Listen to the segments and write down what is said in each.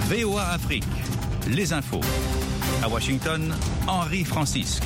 VOA Afrique, les infos. À Washington, Henri Francisque.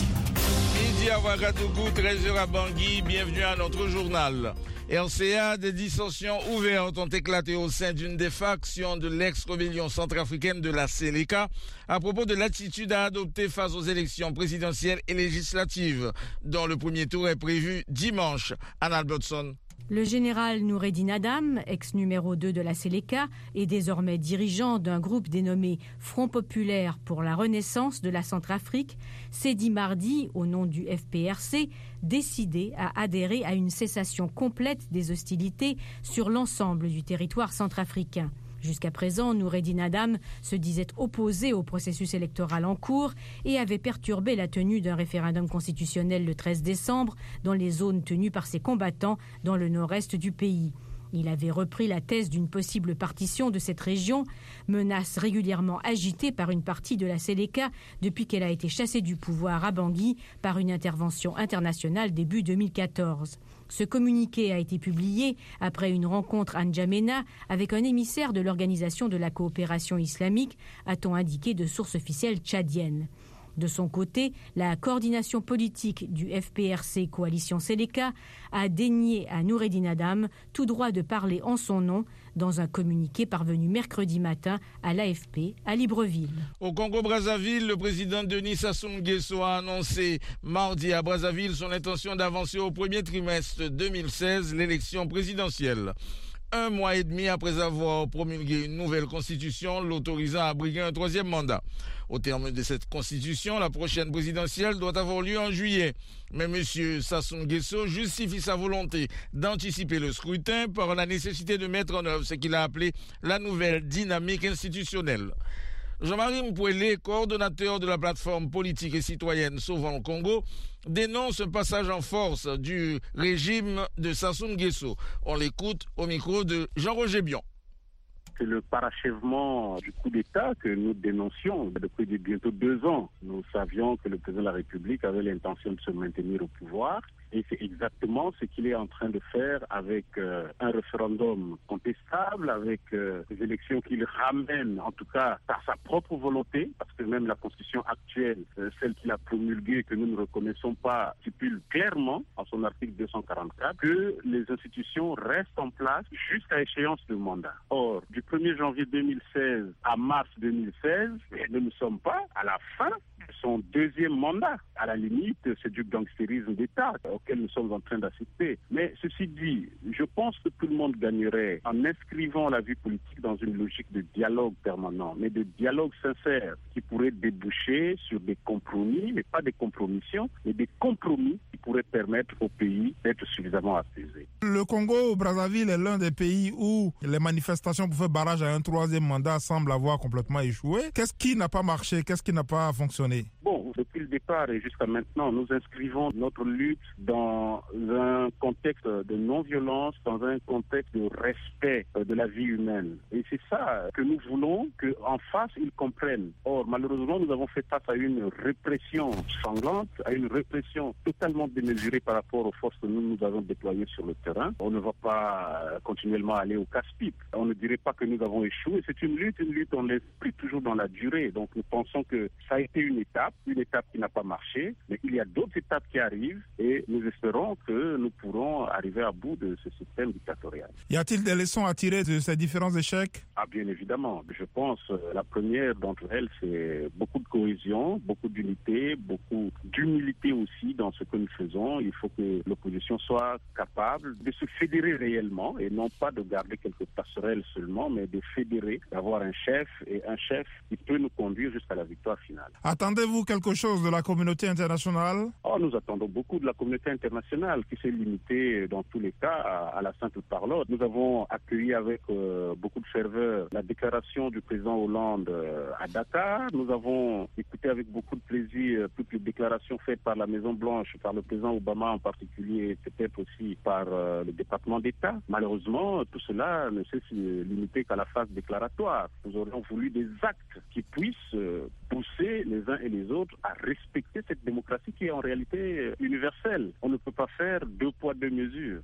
Midi à Ouagadougou, 13h à Bangui, bienvenue à notre journal. RCA, des dissensions ouvertes ont éclaté au sein d'une des factions de l'ex-rébellion centrafricaine de la Séléka à propos de l'attitude à adopter face aux élections présidentielles et législatives, dont le premier tour est prévu dimanche. Anne Albertson. Le général Noureddine Adam, ex-numéro 2 de la Séléka et désormais dirigeant d'un groupe dénommé Front populaire pour la renaissance de la Centrafrique, s'est dit mardi, au nom du FPRC, décidé à adhérer à une cessation complète des hostilités sur l'ensemble du territoire centrafricain. Jusqu'à présent, Noureddine Adam se disait opposé au processus électoral en cours et avait perturbé la tenue d'un référendum constitutionnel le 13 décembre dans les zones tenues par ses combattants dans le nord-est du pays. Il avait repris la thèse d'une possible partition de cette région, menace régulièrement agitée par une partie de la Séléka depuis qu'elle a été chassée du pouvoir à Bangui par une intervention internationale début 2014. Ce communiqué a été publié après une rencontre à N'Djamena avec un émissaire de l'Organisation de la coopération islamique, a-t-on indiqué de sources officielles tchadiennes. De son côté, la coordination politique du FPRC Coalition Séléka a dénié à Noureddine Adam tout droit de parler en son nom dans un communiqué parvenu mercredi matin à l'AFP à Libreville. Au Congo-Brazzaville, le président Denis Sassou Nguesso a annoncé mardi à Brazzaville son intention d'avancer au premier trimestre 2016 l'élection présidentielle. 1 mois et demi après avoir promulgué une nouvelle constitution l'autorisant à briguer un troisième mandat. Au terme de cette constitution, la prochaine présidentielle doit avoir lieu en juillet. Mais M. Sassou Nguesso justifie sa volonté d'anticiper le scrutin par la nécessité de mettre en œuvre ce qu'il a appelé la nouvelle dynamique institutionnelle. Jean-Marie Mpouélé, coordonnateur de la plateforme politique et citoyenne Sauvons le Congo, dénonce un passage en force du régime de Sassou Nguesso. On l'écoute au micro de Jean-Roger Bion. C'est le parachèvement du coup d'État que nous dénoncions depuis bientôt 2 ans. Nous savions que le président de la République avait l'intention de se maintenir au pouvoir. Et c'est exactement ce qu'il est en train de faire avec un référendum contestable, avec des élections qu'il ramène, en tout cas, par sa propre volonté, parce que même la constitution actuelle, celle qu'il a promulguée, que nous ne reconnaissons pas, stipule clairement, en son article 244, que les institutions restent en place jusqu'à échéance de mandat. Or, du 1er janvier 2016 à mars 2016, nous ne sommes pas à la fin de son deuxième mandat. À la limite, c'est du gangstérisme d'État auquel nous sommes en train d'assister. Mais ceci dit, je pense que tout le monde gagnerait en inscrivant la vie politique dans une logique de dialogue permanent, mais de dialogue sincère qui pourrait déboucher sur des compromis, mais pas des compromissions, mais des compromis qui pourraient permettre au pays d'être suffisamment apaisé. Le Congo-Brazzaville est l'un des pays où les manifestations pour faire barrage à un troisième mandat semblent avoir complètement échoué. Qu'est-ce qui n'a pas marché? Qu'est-ce qui n'a pas fonctionné? Bon, depuis le départ et jusqu'à maintenant, nous inscrivons notre lutte dans un contexte de non-violence, dans un contexte de respect de la vie humaine. Et c'est ça que nous voulons qu'en face, ils comprennent. Or, malheureusement, nous avons fait face à une répression sanglante, à une répression totalement démesurée par rapport aux forces que nous avons déployées sur le terrain. On ne va pas continuellement aller au casse-pipe. On ne dirait pas que nous avons échoué. C'est une lutte, on l'inscrit toujours dans la durée. Donc, nous pensons que ça a été une étape qui n'a pas marché, mais il y a d'autres étapes qui arrivent et nous espérons que nous pourrons arriver à bout de ce système dictatorial. Y a-t-il des leçons à tirer de ces différents échecs? Ah, bien évidemment. Je pense la première d'entre elles, c'est beaucoup de cohésion, beaucoup d'unité, beaucoup d'humilité aussi dans ce que nous faisons. Il faut que l'opposition soit capable de se fédérer réellement et non pas de garder quelques passerelles seulement, mais de fédérer, d'avoir un chef et un chef qui peut nous conduire jusqu'à la victoire finale. Attendez-vous quelque chose de la communauté internationale? Nous attendons beaucoup de la communauté internationale qui s'est limitée dans tous les cas à la simple parlotte. Nous avons accueilli avec beaucoup de ferveur la déclaration du président Hollande à Dakar. Nous avons écouté avec beaucoup de plaisir toutes les déclarations faites par la Maison-Blanche, par le président Obama en particulier, peut-être aussi par le département d'État. Malheureusement, tout cela ne s'est limité qu'à la phase déclaratoire. Nous aurions voulu des actes qui puissent pousser les uns et les autres à respecter cette démocratie qui est en réalité universelle. On ne peut pas faire 2 poids 2 mesures.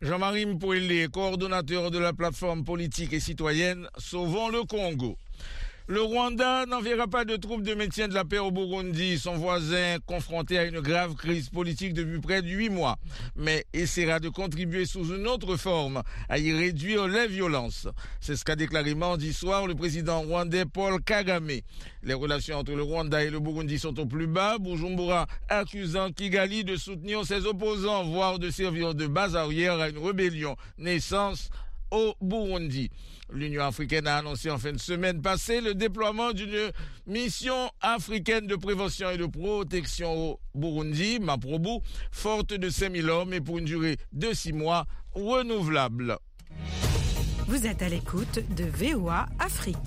Jean-Marie Mpouélé, coordonnateur de la plateforme politique et citoyenne Sauvons le Congo. Le Rwanda n'enverra pas de troupes de maintien de la paix au Burundi, son voisin confronté à une grave crise politique depuis près de 8 mois, mais essaiera de contribuer sous une autre forme à y réduire les violences. C'est ce qu'a déclaré mardi soir le président rwandais Paul Kagame. Les relations entre le Rwanda et le Burundi sont au plus bas, Bujumbura accusant Kigali de soutenir ses opposants, voire de servir de base arrière à une rébellion naissance au Burundi. L'Union africaine a annoncé en fin de semaine passée le déploiement d'une mission africaine de prévention et de protection au Burundi, Maprobu, forte de 5000 hommes et pour une durée de 6 mois renouvelable. Vous êtes à l'écoute de VOA Afrique.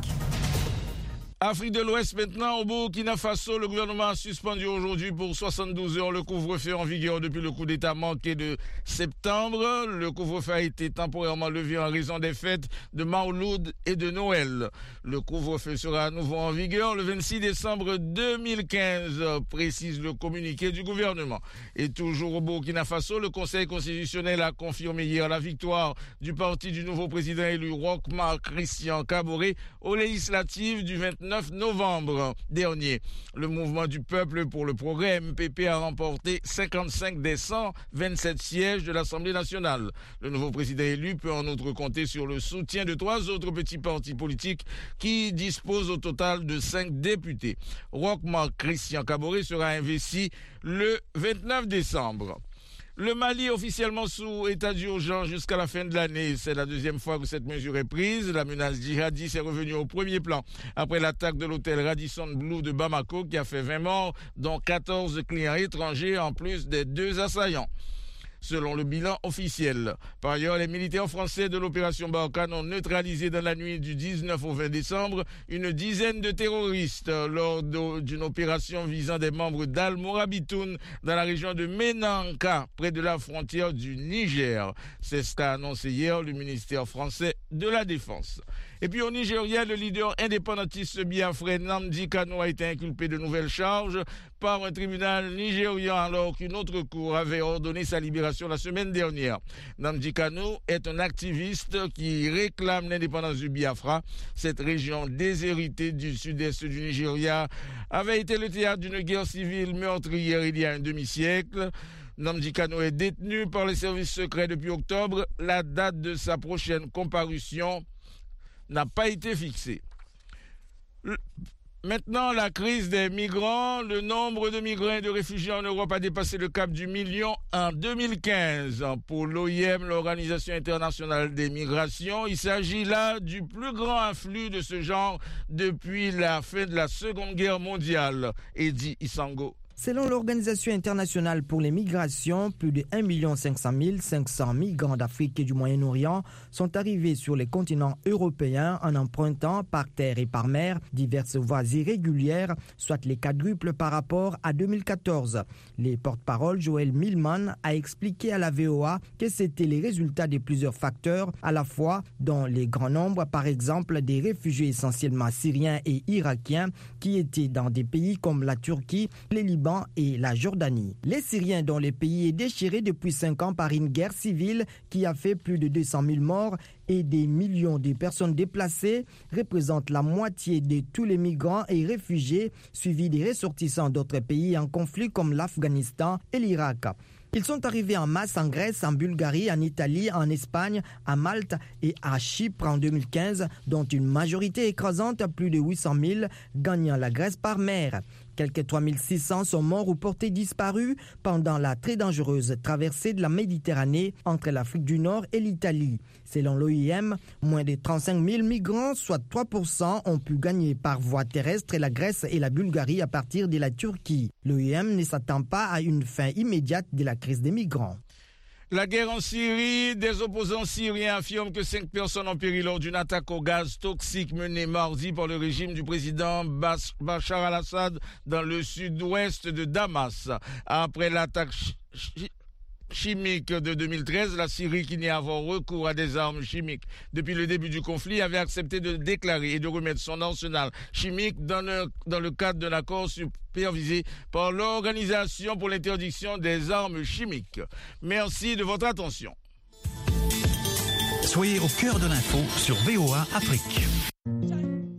Afrique de l'Ouest maintenant, au Burkina Faso, le gouvernement a suspendu aujourd'hui pour 72 heures le couvre-feu en vigueur depuis le coup d'État manqué de septembre. Le couvre-feu a été temporairement levé en raison des fêtes de Mawloud et de Noël. Le couvre-feu sera à nouveau en vigueur le 26 décembre 2015, précise le communiqué du gouvernement. Et toujours au Burkina Faso, le Conseil constitutionnel a confirmé hier la victoire du parti du nouveau président élu Roch Marc Christian Kaboré aux législatives du 29 novembre dernier. Le mouvement du peuple pour le progrès, MPP, a remporté 55 des 127 sièges de l'Assemblée nationale. Le nouveau président élu peut en outre compter sur le soutien de 3 autres petits partis politiques qui disposent au total de 5 députés. Roch Marc Christian Kaboré sera investi le 29 décembre. Le Mali officiellement sous état d'urgence jusqu'à la fin de l'année. C'est la deuxième fois que cette mesure est prise. La menace djihadiste est revenue au premier plan après l'attaque de l'hôtel Radisson Blu de Bamako qui a fait 20 morts, dont 14 clients étrangers en plus des 2 assaillants, selon le bilan officiel. Par ailleurs, les militaires français de l'opération Barkhane ont neutralisé dans la nuit du 19 au 20 décembre une dizaine de terroristes lors d'une opération visant des membres d'Al-Mourabitoun dans la région de Menanka, près de la frontière du Niger. C'est ce qu'a annoncé hier le ministère français de la Défense. Et puis au Nigeria, le leader indépendantiste biafrais Nnamdi Kanu a été inculpé de nouvelles charges par un tribunal nigérian alors qu'une autre cour avait ordonné sa libération la semaine dernière. Nnamdi Kanu est un activiste qui réclame l'indépendance du Biafra. Cette région déshéritée du sud-est du Nigeria avait été le théâtre d'une guerre civile meurtrière il y a un demi-siècle. Nnamdi Kanu est détenu par les services secrets depuis octobre. La date de sa prochaine comparution n'a pas été fixée. Maintenant, la crise des migrants. Le nombre de migrants et de réfugiés en Europe a dépassé le cap du million en 2015. Pour l'OIM, l'Organisation internationale des migrations, il s'agit là du plus grand afflux de ce genre depuis la fin de la Seconde Guerre mondiale. Eddie Isango. Selon l'Organisation internationale pour les migrations, plus de 1 500 500 migrants d'Afrique et du Moyen-Orient sont arrivés sur les continents européens en empruntant par terre et par mer diverses voies irrégulières, soit les quadruples par rapport à 2014. Les porte-parole Joël Millman a expliqué à la VOA que c'était les résultats de plusieurs facteurs, à la fois dans les grands nombres, par exemple des réfugiés essentiellement syriens et irakiens qui étaient dans des pays comme la Turquie, les Liban et la Jordanie. Les Syriens, dont le pays est déchiré depuis 5 ans par une guerre civile qui a fait plus de 200 000 morts et des millions de personnes déplacées, représentent la moitié de tous les migrants et réfugiés, suivis des ressortissants d'autres pays en conflit comme l'Afghanistan et l'Irak. Ils sont arrivés en masse en Grèce, en Bulgarie, en Italie, en Espagne, à Malte et à Chypre en 2015, dont une majorité écrasante, plus de 800 000, gagnant la Grèce par mer. Quelques 3600 sont morts ou portés disparus pendant la très dangereuse traversée de la Méditerranée entre l'Afrique du Nord et l'Italie. Selon l'OIM, moins de 35 000 migrants, soit 3%, ont pu gagner par voie terrestre la Grèce et la Bulgarie à partir de la Turquie. L'OIM ne s'attend pas à une fin immédiate de la crise des migrants. La guerre en Syrie, des opposants syriens affirment que 5 personnes ont péri lors d'une attaque au gaz toxique menée mardi par le régime du président Bachar al-Assad dans le sud-ouest de Damas. Après l'attaque chimique de 2013, la Syrie, qui n'y a avoir recours à des armes chimiques depuis le début du conflit, avait accepté de déclarer et de remettre son arsenal chimique dans le cadre d'un accord supervisé par l'Organisation pour l'interdiction des armes chimiques. Merci de votre attention. Soyez au cœur de l'info sur VOA Afrique.